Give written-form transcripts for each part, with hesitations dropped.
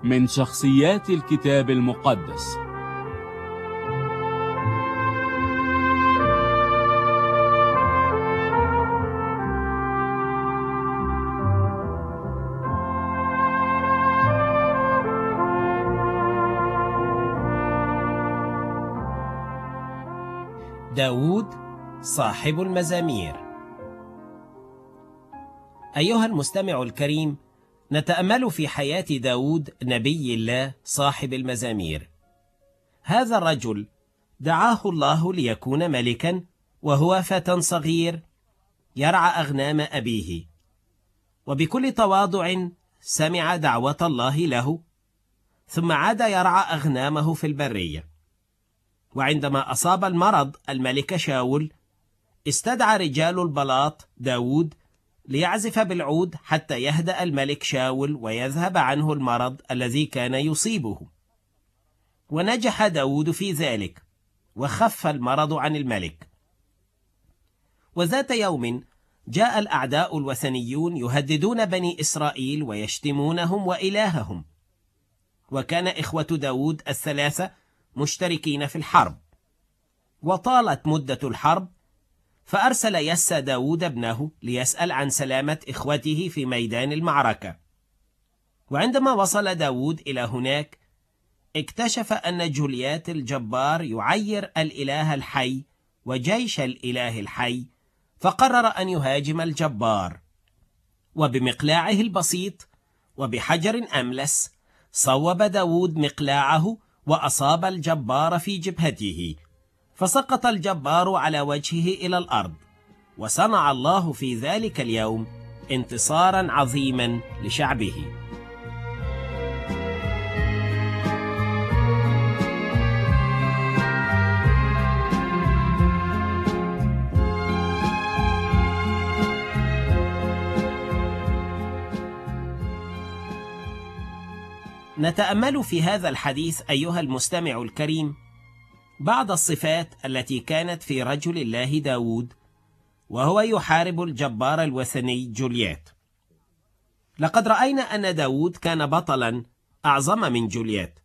من شخصيات الكتاب المقدس. داود صاحب المزامير. أيها المستمع الكريم، نتأمل في حياة داود نبي الله صاحب المزامير. هذا الرجل دعاه الله ليكون ملكا وهو فتى صغير يرعى أغنام أبيه، وبكل تواضع سمع دعوة الله له، ثم عاد يرعى أغنامه في البرية. وعندما أصاب المرض الملك شاول، استدعى رجال البلاط داود ليعزف بالعود حتى يهدأ الملك شاول ويذهب عنه المرض الذي كان يصيبه. ونجح داود في ذلك، وخف المرض عن الملك. وذات يوم جاء الأعداء الوثنيون يهددون بني إسرائيل ويشتمونهم وإلههم، وكان إخوة داود الثلاثة مشتركين في الحرب. وطالت مدة الحرب، فأرسل يسى داود ابنه ليسأل عن سلامة إخوته في ميدان المعركة. وعندما وصل داود إلى هناك، اكتشف أن جوليات الجبار يعير الإله الحي وجيش الإله الحي، فقرر أن يهاجم الجبار. وبمقلاعه البسيط وبحجر أملس صوب داود مقلاعه وأصاب الجبار في جبهته، فسقط الجبار على وجهه إلى الأرض. وصنع الله في ذلك اليوم انتصارا عظيما لشعبه. نتأمل في هذا الحديث أيها المستمع الكريم بعض الصفات التي كانت في رجل الله داود وهو يحارب الجبار الوثني جوليات. لقد رأينا أن داود كان بطلا أعظم من جوليات.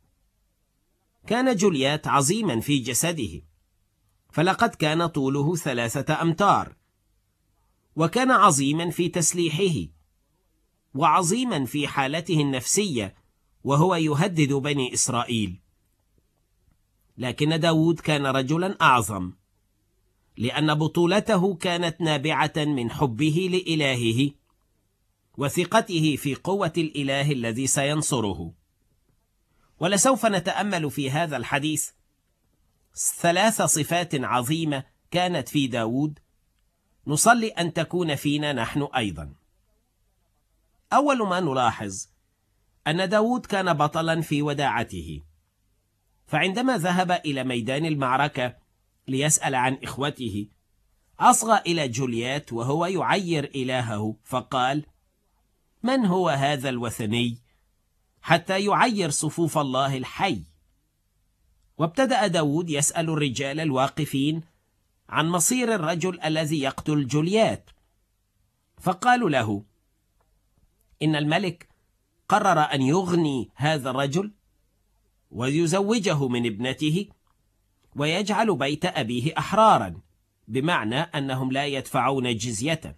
كان جوليات عظيما في جسده، فلقد كان طوله 3 أمتار، وكان عظيما في تسليحه، وعظيما في حالته النفسية وهو يهدد بني إسرائيل. لكن داود كان رجلا أعظم، لأن بطولته كانت نابعة من حبه لإلهه وثقته في قوة الإله الذي سينصره. ولسوف نتأمل في هذا الحديث 3 صفات عظيمة كانت في داود، نصلي أن تكون فينا نحن أيضا. أول ما نلاحظ أن داود كان بطلا في وداعته، فعندما ذهب إلى ميدان المعركة ليسأل عن إخوته، أصغى إلى جوليات وهو يعير إلهه، فقال: من هو هذا الوثني حتى يعير صفوف الله الحي؟ وابتدأ داود يسأل الرجال الواقفين عن مصير الرجل الذي يقتل جوليات، فقالوا له: إن الملك قرر أن يغني هذا الرجل ويزوجه من ابنته ويجعل بيت أبيه أحرارا، بمعنى أنهم لا يدفعون جزية.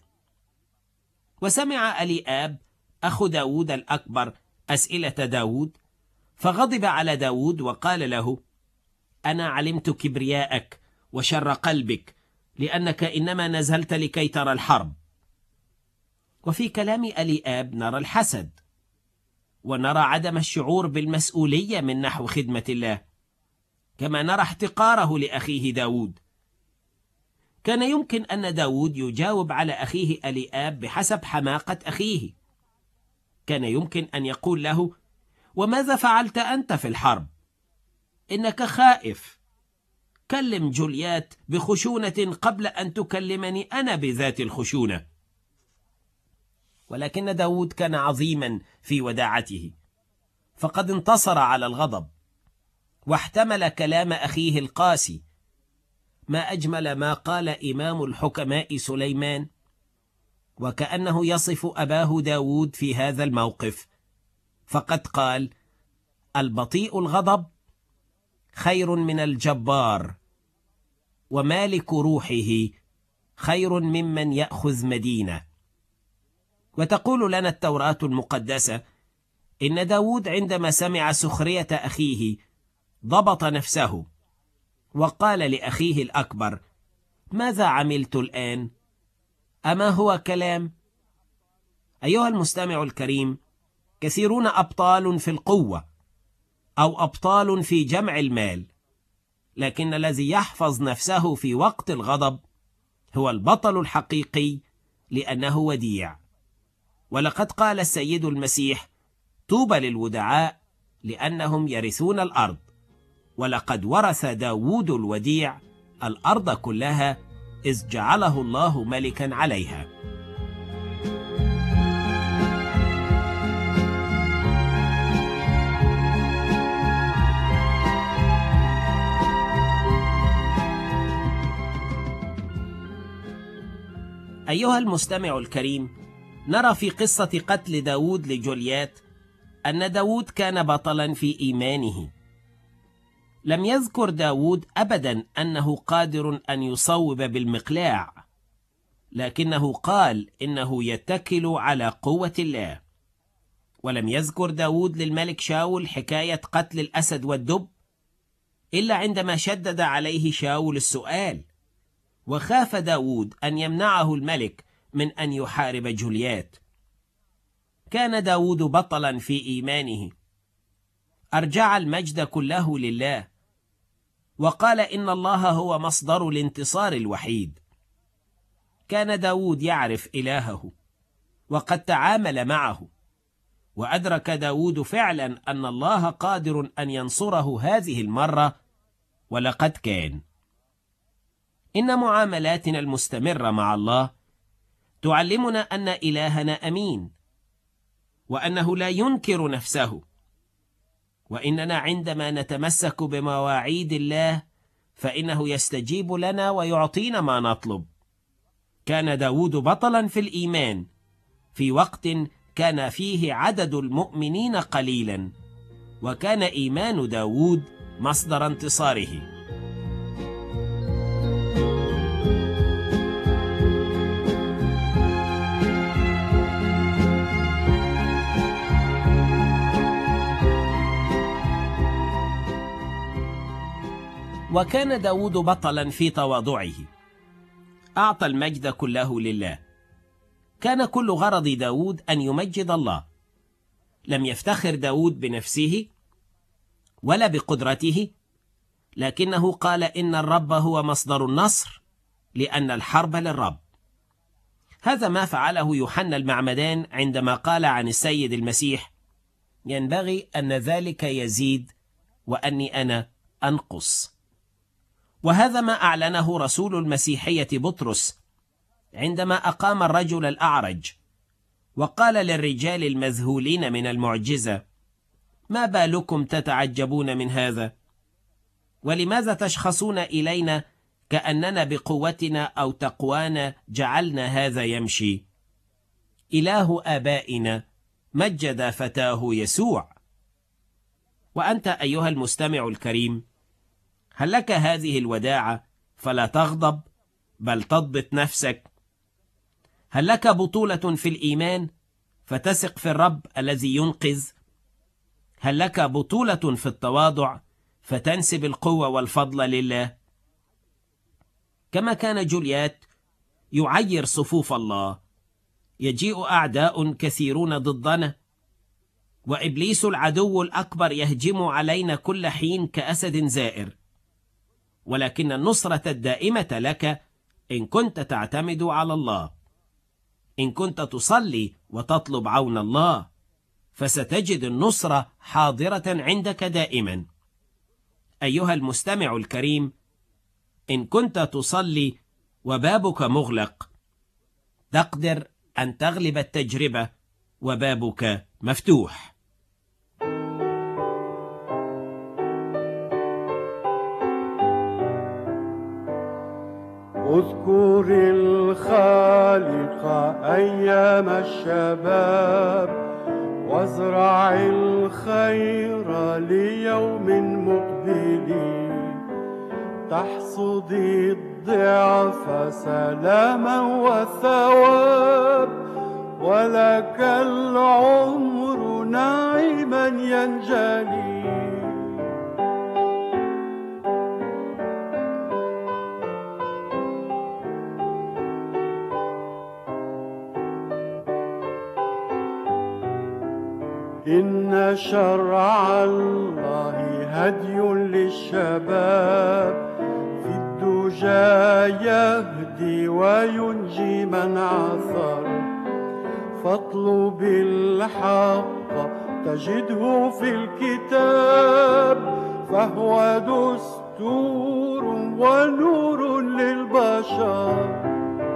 وسمع أليآب أخو داود الأكبر أسئلة داود، فغضب على داود وقال له: أنا علمت كبرياءك وشر قلبك، لأنك إنما نزلت لكي ترى الحرب. وفي كلام أليآب نرى الحسد، ونرى عدم الشعور بالمسؤولية من نحو خدمة الله، كما نرى احتقاره لأخيه داود. كان يمكن أن داود يجاوب على أخيه أليآب بحسب حماقة أخيه. كان يمكن أن يقول له: وماذا فعلت أنت في الحرب؟ إنك خائف. كلم جوليات بخشونة قبل أن تكلمني أنا بذات الخشونة. ولكن داود كان عظيما في وداعته، فقد انتصر على الغضب واحتمل كلام أخيه القاسي. ما أجمل ما قال إمام الحكماء سليمان، وكأنه يصف أباه داود في هذا الموقف، فقد قال: البطيء الغضب خير من الجبار، ومالك روحه خير ممن يأخذ مدينة. وتقول لنا التوراة المقدسة إن داود عندما سمع سخرية أخيه ضبط نفسه وقال لأخيه الأكبر: ماذا عملت الآن؟ أما هو كلام؟ أيها المستمع الكريم، كثيرون أبطال في القوة أو أبطال في جمع المال، لكن الذي يحفظ نفسه في وقت الغضب هو البطل الحقيقي، لأنه وديع. ولقد قال السيد المسيح: طوبى للودعاء لأنهم يرثون الأرض. ولقد ورث داود الوديع الأرض كلها إذ جعله الله ملكا عليها. أيها المستمع الكريم، نرى في قصة قتل داود لجوليات أن داود كان بطلا في إيمانه. لم يذكر داود أبدا أنه قادر أن يصوب بالمقلاع، لكنه قال إنه يتكل على قوة الله. ولم يذكر داود للملك شاول حكاية قتل الأسد والدب إلا عندما شدد عليه شاول السؤال، وخاف داود أن يمنعه الملك من أن يحارب جوليات. كان داود بطلا في إيمانه، أرجع المجد كله لله، وقال إن الله هو مصدر الانتصار الوحيد. كان داود يعرف إلهه وقد تعامل معه، وأدرك داود فعلا أن الله قادر أن ينصره هذه المرة، ولقد كان. إن معاملاتنا المستمرة مع الله تعلمنا أن إلهنا أمين، وأنه لا ينكر نفسه، وإننا عندما نتمسك بمواعيد الله فإنه يستجيب لنا ويعطينا ما نطلب. كان داود بطلا في الإيمان في وقت كان فيه عدد المؤمنين قليلا، وكان إيمان داود مصدر انتصاره. وكان داود بطلا في تواضعه، أعطى المجد كله لله. كان كل غرض داود أن يمجد الله. لم يفتخر داود بنفسه ولا بقدرته، لكنه قال إن الرب هو مصدر النصر، لأن الحرب للرب. هذا ما فعله يوحنا المعمدان عندما قال عن السيد المسيح: ينبغي أن ذلك يزيد وأني أنا أنقص. وهذا ما أعلنه رسول المسيحية بطرس عندما أقام الرجل الأعرج وقال للرجال المذهولين من المعجزة: ما بالكم تتعجبون من هذا؟ ولماذا تشخصون إلينا كأننا بقوتنا أو تقوانا جعلنا هذا يمشي؟ إله آبائنا مجد فتاه يسوع. وأنت أيها المستمع الكريم، هل لك هذه الوداعة فلا تغضب بل تضبط نفسك؟ هل لك بطولة في الإيمان فتثق في الرب الذي ينقذ؟ هل لك بطولة في التواضع فتنسب القوة والفضل لله؟ كما كان جوليات يعير صفوف الله، يجيء أعداء كثيرون ضدنا، وإبليس العدو الأكبر يهجم علينا كل حين كأسد زائر، ولكن النصرة الدائمة لك إن كنت تعتمد على الله. إن كنت تصلي وتطلب عون الله فستجد النصرة حاضرة عندك دائما. أيها المستمع الكريم، إن كنت تصلي وبابك مغلق تقدر أن تغلب التجربة وبابك مفتوح. اذكر الخالق أيام الشباب وازرع الخير ليوم مقبل، تحصدي الضعف سلاما وثواب، ولك العمر نعيما ينجلي. إن شرع الله هدي للشباب، في الدجى يهدي وينجي من عثر، فاطلب الحق تجده في الكتاب، فهو دستور ونور للبشر.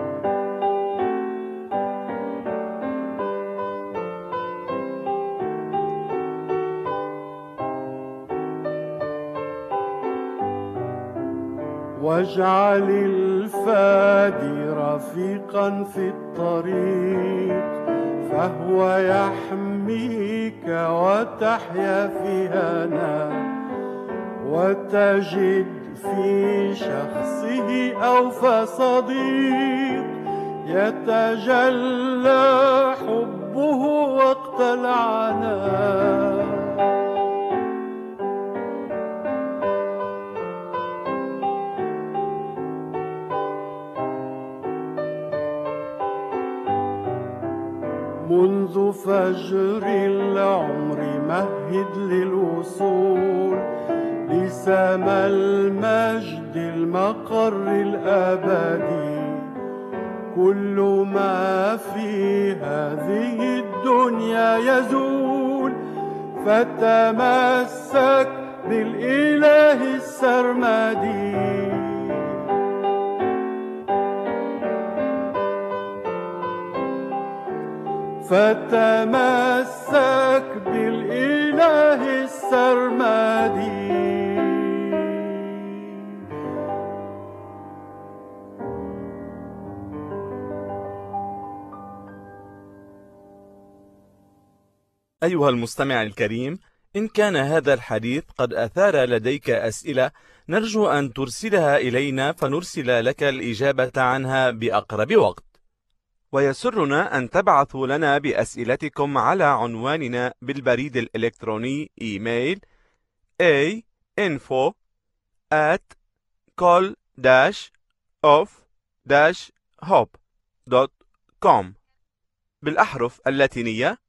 واجعل الفادي رفيقا في الطريق، فهو يحميك وتحيا في هنا، وتجد في شخصه أوفى صديق، يتجلى حبه وقت العناء. منذ فجر العمر مهد للوصول لسما المجد المقر الأبدي، كل ما في هذه الدنيا يزول، فتمسك بالإله السرمدي. فتمسك بالإله السرمدي. أيها المستمع الكريم، إن كان هذا الحديث قد أثار لديك أسئلة، نرجو أن ترسلها إلينا فنرسل لك الإجابة عنها بأقرب وقت. ويسرنا أن تبعثوا لنا بأسئلتكم على عنواننا بالبريد الإلكتروني إيميل info@call-of-hope.com بالأحرف اللاتينية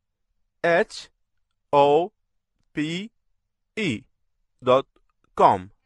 AINFO@CALL-OF-HOPE.com.